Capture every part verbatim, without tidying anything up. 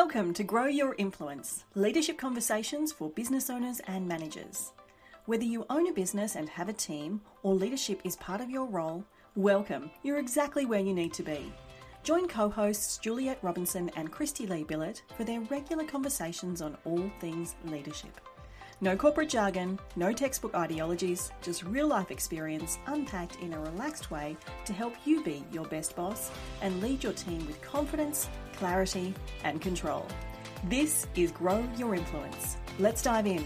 Welcome to Grow Your Influence, leadership conversations for business owners and managers. Whether you own a business and have a team, or leadership is part of your role, welcome. You're exactly where you need to be. Join co-hosts Juliet Robinson and Christy Lee Billett for their regular conversations on all things leadership. No corporate jargon, no textbook ideologies, just real-life experience unpacked in a relaxed way to help you be your best boss and lead your team with confidence, clarity, and control. This is Grow Your Influence. Let's dive in.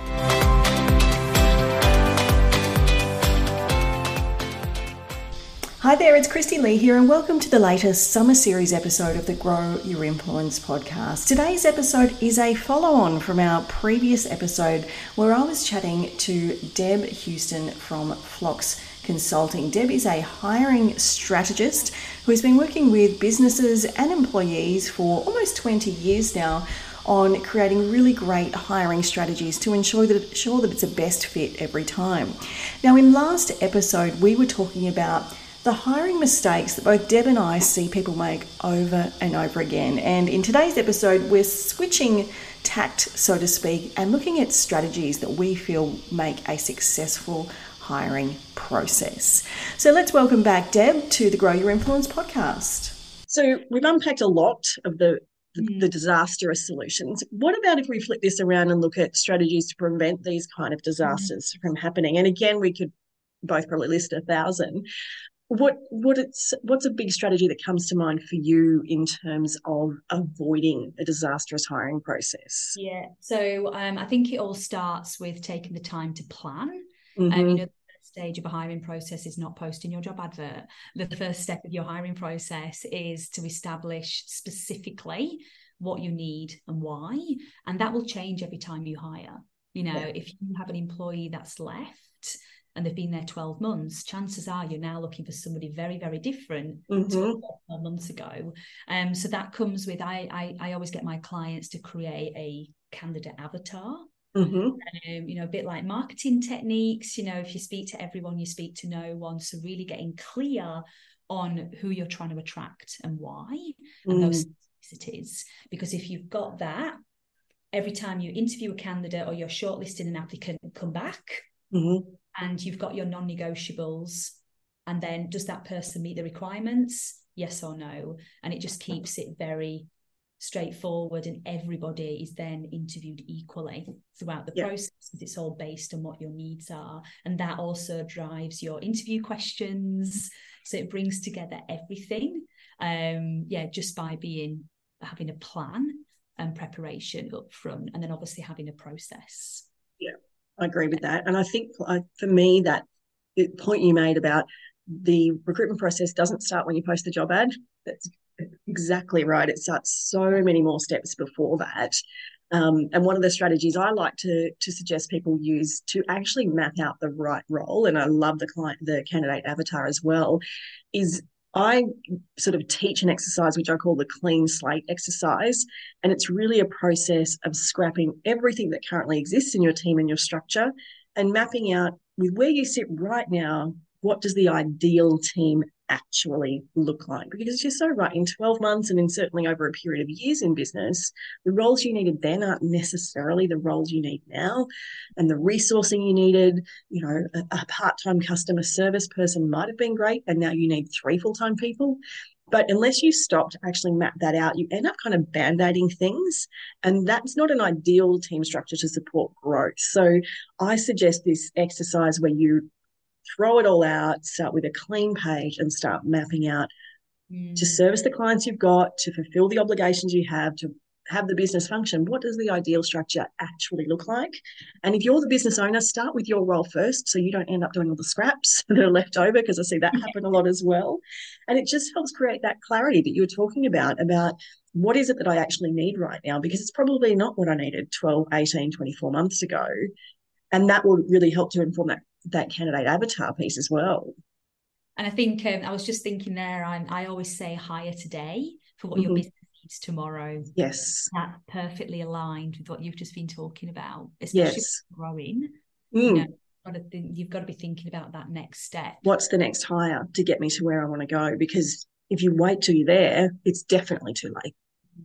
Hi there, it's Christy Lee here and welcome to the latest Summer Series episode of the Grow Your Influence podcast. Today's episode is a follow-on from our previous episode where I was chatting to Deb Houston from Phlox Consulting. Deb is a hiring strategist who has been working with businesses and employees for almost twenty years now on creating really great hiring strategies to ensure that, ensure that it's a best fit every time. Now, in last episode, we were talking about the hiring mistakes that both Deb and I see people make over and over again. And in today's episode, we're switching tact, so to speak, and looking at strategies that we feel make a successful hiring process. So let's welcome back Deb to the Grow Your Influence podcast. So we've unpacked a lot of the, the, the disastrous solutions. What about if we flip this around and look at strategies to prevent these kind of disasters mm-hmm. from happening? And again, we could both probably list a thousand. What what it's what's a big strategy that comes to mind for you in terms of avoiding a disastrous hiring process? Yeah, so um, I think it all starts with taking the time to plan. Mm-hmm. Um, you know, the first stage of a hiring process is not posting your job advert. The first step of your hiring process is to establish specifically what you need and why, and that will change every time you hire. You know, yeah. If you have an employee that's left and they've been there twelve months, chances are you're now looking for somebody very, very different mm-hmm. to twelve months ago. Um, so that comes with, I, I, I always get my clients to create a candidate avatar. Mm-hmm. Um, you know, a bit like marketing techniques, you know, if you speak to everyone, you speak to no one. So really getting clear on who you're trying to attract and why, and mm. those specificities. Because if you've got that, every time you interview a candidate or you're shortlisting an applicant, come back, mm-hmm. and you've got your non-negotiables, and then does that person meet the requirements? Yes or no? And it just keeps it very straightforward, and everybody is then interviewed equally throughout the yeah. process, because it's all based on what your needs are. And that also drives your interview questions. So it brings together everything. Um, yeah, just by being having a plan and preparation up front, and then obviously having a process. Yeah. I agree with that. And I think uh, for me, that point you made about the recruitment process doesn't start when you post the job ad. That's exactly right. It starts so many more steps before that. Um, and one of the strategies I like to, to suggest people use to actually map out the right role, and I love the client, the candidate avatar as well, is I sort of teach an exercise which I call the clean slate exercise. And it's really a process of scrapping everything that currently exists in your team and your structure and mapping out with where you sit right now, what does the ideal team actually look like? Because you're so right, in twelve months and in certainly over a period of years in business, the roles you needed then aren't necessarily the roles you need now. And the resourcing you needed, you know, a, a part-time customer service person might have been great, and now you need three full-time people. But unless you stop to actually map that out, you end up kind of band-aiding things, and that's not an ideal team structure to support growth. So I suggest this exercise where you throw it all out, start with a clean page and start mapping out mm. to service the clients you've got, to fulfill the obligations you have, to have the business function. What does the ideal structure actually look like? And if you're the business owner, start with your role first so you don't end up doing all the scraps that are left over, because I see that happen a lot as well. And it just helps create that clarity that you were talking about, about what is it that I actually need right now, because it's probably not what I needed twelve, eighteen, twenty-four months ago. And that will really help to inform that that candidate avatar piece as well. And I think um, I was just thinking there, I, I always say hire today for what mm-hmm. your business needs tomorrow. Yes. That's perfectly aligned with what you've just been talking about, especially yes. growing. Mm. You know, you've got, to think, you've got to be thinking about that next step. What's the next hire to get me to where I want to go? Because if you wait till you're there, it's definitely too late.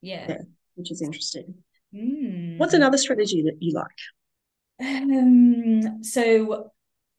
Yeah. Yeah, which is interesting. Mm. What's another strategy that you like? Um, so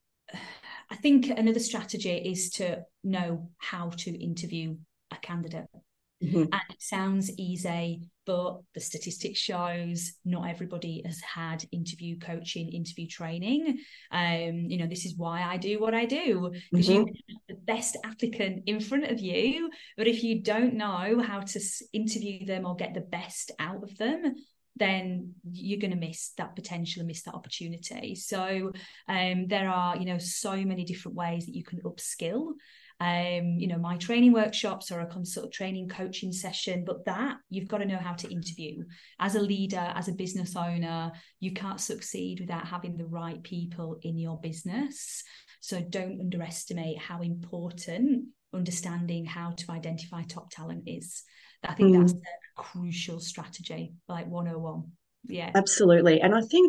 I think another strategy is to know how to interview a candidate. Mm-hmm. And it sounds easy, but the statistics shows not everybody has had interview coaching, interview training. Um, you know, this is why I do what I do, because mm-hmm. you have the best applicant in front of you, but if you don't know how to interview them or get the best out of them, then you're going to miss that potential and miss that opportunity. So um, there are, you know, so many different ways that you can upskill. Um, you know, my training workshops or a consult training coaching session, but that you've got to know how to interview. As a leader, as a business owner, you can't succeed without having the right people in your business. So don't underestimate how important understanding how to identify top talent is. I think mm. that's a crucial strategy, like one oh one. Yeah, absolutely. And I think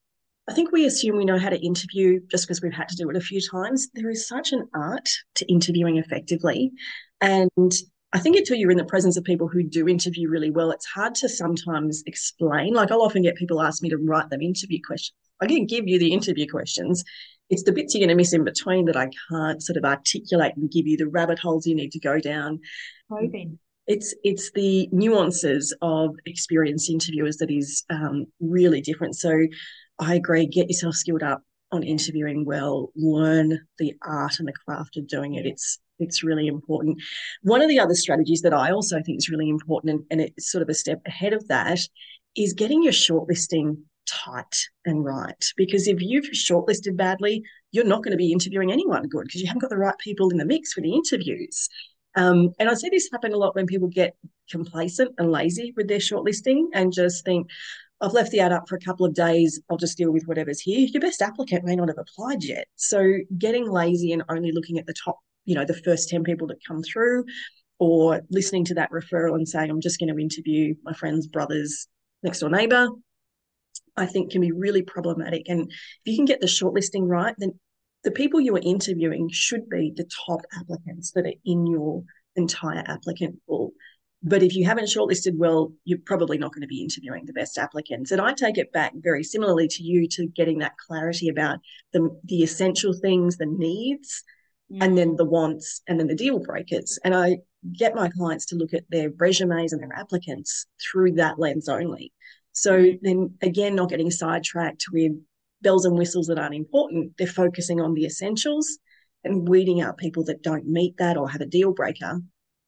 I think we assume we know how to interview just because we've had to do it a few times. There is such an art to interviewing effectively. And I think until you're in the presence of people who do interview really well, it's hard to sometimes explain. Like I'll often get people ask me to write them interview questions. I can give you the interview questions. It's the bits you're going to miss in between that I can't sort of articulate and give you the rabbit holes you need to go down. Probing. It's it's the nuances of experienced interviewers that is um, really different. So I agree, get yourself skilled up on interviewing well, learn the art and the craft of doing it. Yeah. It's it's really important. One of the other strategies that I also think is really important, and, and it's sort of a step ahead of that, is getting your shortlisting tight and right. Because if you've shortlisted badly, you're not going to be interviewing anyone good because you haven't got the right people in the mix for the interviews. Um, and I see this happen a lot when people get complacent and lazy with their shortlisting and just think, I've left the ad up for a couple of days, I'll just deal with whatever's here. Your best applicant may not have applied yet. So getting lazy and only looking at the top, you know, the first ten people that come through, or listening to that referral and saying, I'm just going to interview my friend's brother's next door neighbour, I think can be really problematic. And if you can get the shortlisting right, then the people you are interviewing should be the top applicants that are in your entire applicant pool. But if you haven't shortlisted well, you're probably not going to be interviewing the best applicants. And I take it back very similarly to you to getting that clarity about the, the essential things, the needs, mm. and then the wants, and then the deal breakers. And I get my clients to look at their resumes and their applicants through that lens only. So mm. then, again, not getting sidetracked with bells and whistles that aren't important. They're focusing on the essentials and weeding out people that don't meet that or have a deal breaker.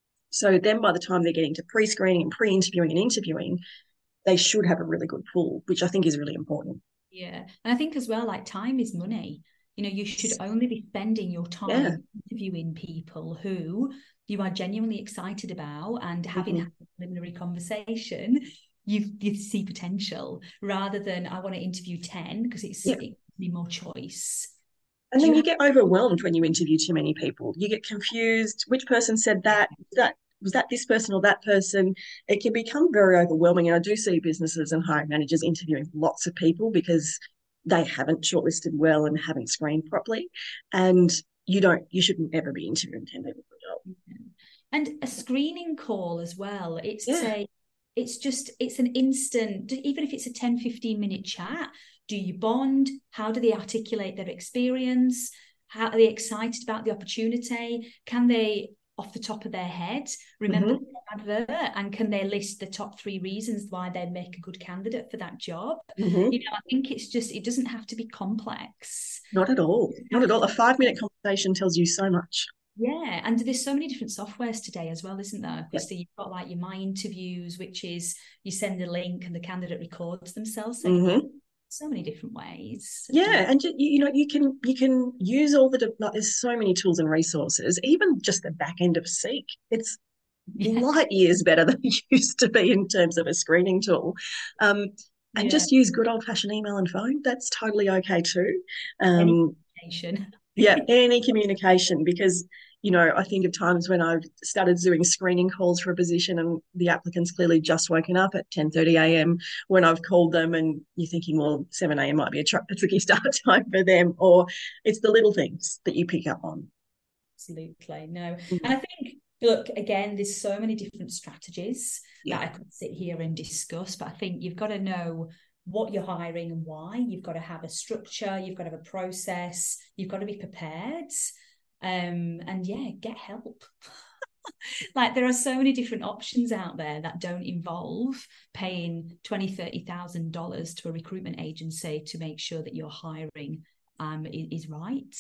So then by the time they're getting to pre-screening and pre-interviewing and interviewing, they should have a really good pool, which I think is really important. Yeah. And I think as well, like time is money. You know, you should only be spending your time yeah. interviewing people who you are genuinely excited about and having mm-hmm. had a preliminary conversation, you you see potential rather than I want to interview ten because it's yeah. it gives me more choice. And then you, you get overwhelmed when you interview too many people. You get confused. Which person said that? Was that was that this person or that person? It can become very overwhelming. And I do see businesses and hiring managers interviewing lots of people because they haven't shortlisted well and haven't screened properly. And you don't. You shouldn't ever be interviewing ten people for a job. And a screening call as well. It's yeah. a. It's just, it's an instant, even if it's a ten, fifteen minute chat, do you bond? How do they articulate their experience? How are they excited about the opportunity? Can they, off the top of their head, remember mm-hmm. the advert? And can they list the top three reasons why they'd make a good candidate for that job? Mm-hmm. You know, I think it's just, it doesn't have to be complex. Not at all. Not at all. A five minute conversation tells you so much. Yeah, and there's so many different softwares today as well, isn't there? Yep. So you've got like your My Interviews, which is you send a link and the candidate records themselves. So mm-hmm. so many different ways. Yeah, and you, you know you can you can use all the like, there's so many tools and resources. Even just the back end of Seek, it's yeah. light years better than it used to be in terms of a screening tool. Um, and yeah. just use good old fashioned email and phone. That's totally okay too. Um, any communication. yeah, any communication because. You know, I think of times when I've started doing screening calls for a position and the applicant's clearly just woken up at ten thirty a.m. when I've called them and you're thinking, well, seven a.m. might be a, tr- a tricky start time for them, or it's the little things that you pick up on. Absolutely. No. Mm-hmm. And I think Look, again, there's so many different strategies Yeah. that I could sit here and discuss, but I think you've got to know what you're hiring and why. You've got to have a structure, you've got to have a process, you've got to be prepared. Um, and yeah, get help. Like, there are so many different options out there that don't involve paying twenty thousand dollars, thirty thousand dollars to a recruitment agency to make sure that your hiring um, is, is right.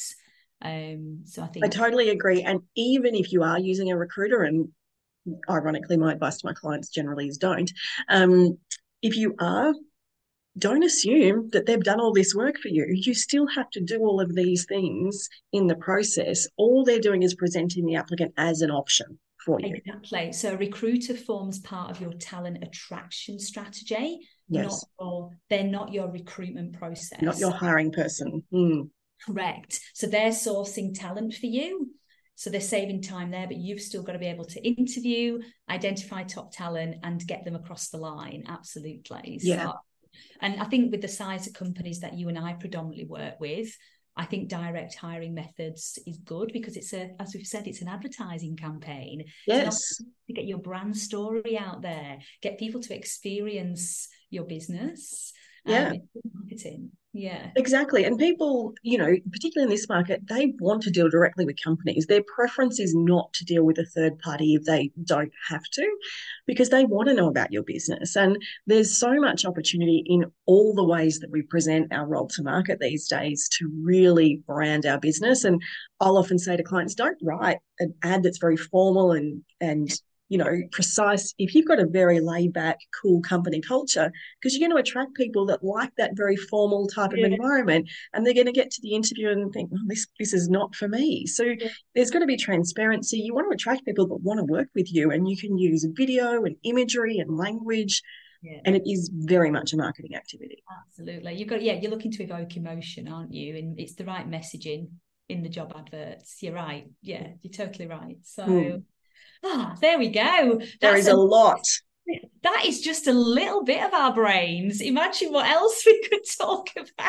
Um, so I think I totally agree. And even if you are using a recruiter, and ironically, my advice to my clients generally is don't, um, if you are, don't assume that they've done all this work for you. You still have to do all of these things in the process. All they're doing is presenting the applicant as an option for you. Exactly. So a recruiter forms part of your talent attraction strategy. Yes. Not your, they're not your recruitment process. Not your hiring person. Mm. Correct. So they're sourcing talent for you. So they're saving time there, but you've still got to be able to interview, identify top talent, and get them across the line. Absolutely. Yeah. So, and I think with the size of companies that you and I predominantly work with, I think direct hiring methods is good because it's a, as we've said, it's an advertising campaign. Yes. To get your brand story out there, get people to experience your business. Yeah. Um, marketing. Yeah. Exactly. And people, you know, particularly in this market, they want to deal directly with companies. Their preference is not to deal with a third party if they don't have to, because they want to know about your business. And there's so much opportunity in all the ways that we present our role to market these days to really brand our business. And I'll often say to clients, don't write an ad that's very formal and, and, you know, precise. If you've got a very laid back, cool company culture, because you're going to attract people that like that very formal type Yeah. of environment, and they're going to get to the interview and think, well, this, this is not for me. So yeah. There's got to be transparency. You want to attract people that want to work with you, and you can use video and imagery and language. Yeah. And it is very much a marketing activity. Absolutely. You've got, yeah, you're looking to evoke emotion, aren't you? And it's the right messaging in the job adverts. You're right. Yeah, you're totally right. So mm. Ah, there we go. That's there is a, a lot. That is just a little bit of our brains. Imagine what else we could talk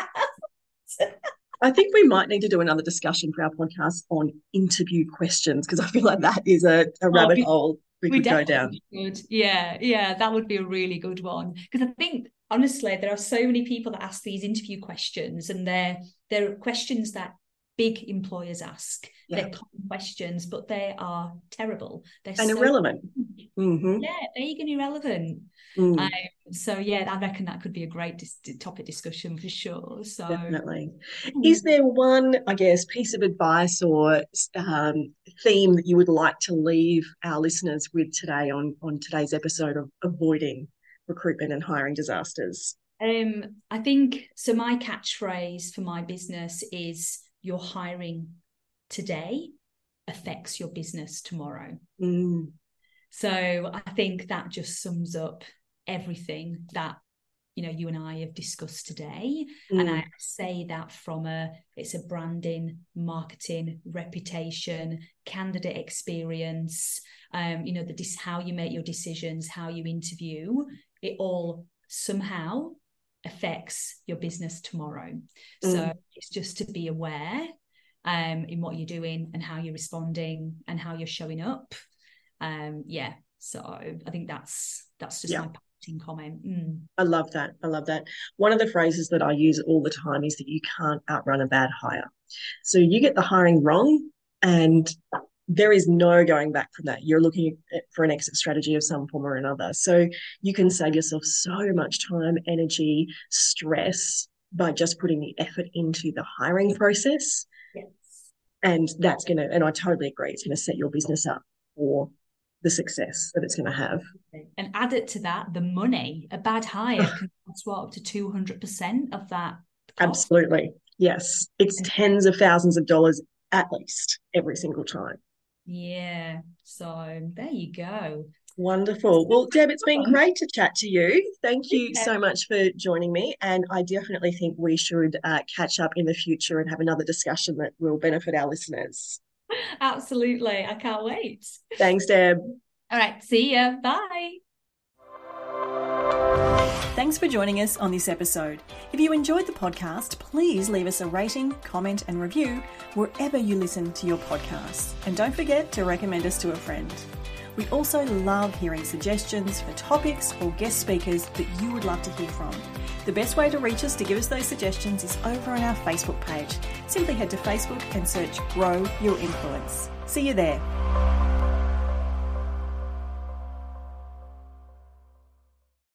about. I think we might need to do another discussion for our podcast on interview questions, because I feel like that is a, a rabbit oh, we, hole we, we could go down. Should. Yeah, yeah, that would be a really good one. Because I think, honestly, there are so many people that ask these interview questions, and they're, they're questions that big employers ask. Yeah. They're common questions, but they are terrible. They're and so irrelevant. Mm-hmm. Yeah, vague and irrelevant. Mm. Um, so yeah, I reckon that could be a great dis- topic discussion for sure. So definitely. Is there one, I guess, piece of advice or um, theme that you would like to leave our listeners with today on on today's episode of avoiding recruitment and hiring disasters? Um, I think so. My catchphrase for my business is, your hiring today affects your business tomorrow. Mm. So I think that just sums up everything that, you know, you and I have discussed today. Mm. And I say that from a, it's a branding, marketing, reputation, candidate experience, um, you know, the how you make your decisions, how you interview, it all somehow affects your business tomorrow. Mm. So it's just to be aware um in what you're doing and how you're responding and how you're showing up. Um yeah, so I think that's that's just yeah. my parting comment. Mm. I love that. I love that. One of the phrases that I use all the time is that you can't outrun a bad hire. So you get the hiring wrong, and there is no going back from that. You're looking for an exit strategy of some form or another. So you can save yourself so much time, energy, stress by just putting the effort into the hiring process. Yes. And that's going to, and I totally agree, it's going to set your business up for the success that it's going to have. And add it to that, the money. A bad hire can cost what, up to two hundred percent of that cost? Absolutely. Yes. It's tens of thousands of dollars at least every single time. Yeah, so there you go. Wonderful. Well, Deb, it's been great to chat to you. Thank you so much for joining me. And I definitely think we should uh, catch up in the future and have another discussion that will benefit our listeners. Absolutely. I can't wait. Thanks, Deb. All right. See ya. Bye. Thanks for joining us on this episode. If you enjoyed the podcast, please leave us a rating, comment and review wherever you listen to your podcasts. And don't forget to recommend us to a friend. We also love hearing suggestions for topics or guest speakers that you would love to hear from. The best way to reach us to give us those suggestions is over on our Facebook page. Simply head to Facebook and search Grow Your Influence. See you there.